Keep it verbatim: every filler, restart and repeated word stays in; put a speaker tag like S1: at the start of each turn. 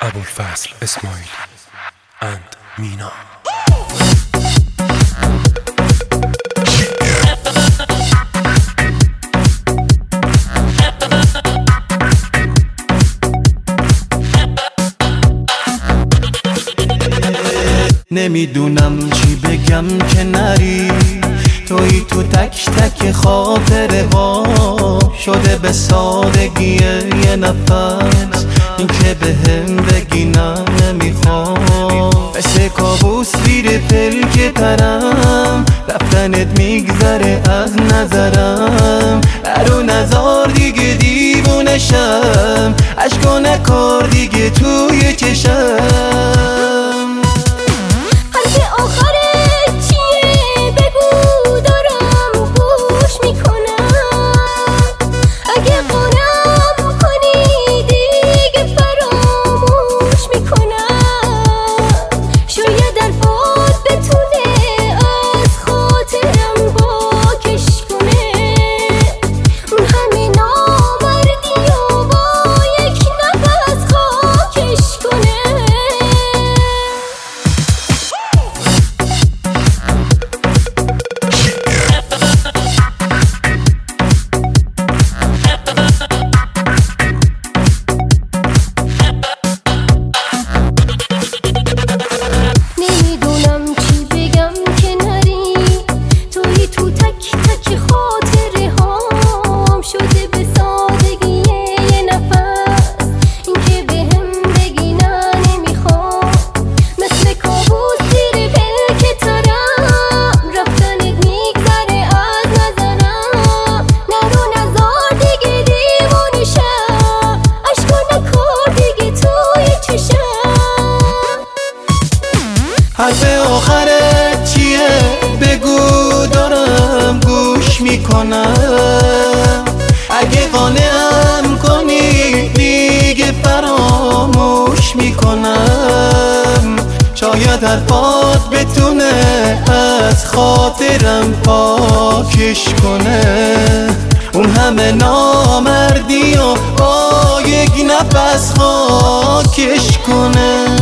S1: ابوالفضل اسماعیلی and مینا.
S2: نمیدونم چی بگم که نری، توی تو تک تک خاطره ها شده به سادگی یه نفس. این که به هم بگی نه نمیخوام، مثل کابوس زیر پلک ترم، رفتنت میگذره از نظرم. ارو نزار دیگه دیوونشم، اشکو نکار دیگه توی چشم. حرف آخرت چیه؟ بگو دارم گوش میکنم. اگه قانعم کنی دیگه فراموش میکنم. شاید حرفات بتونه از خاطرم پاکش کنه. اون همه نامردی و با یک نفس خاکش کنه.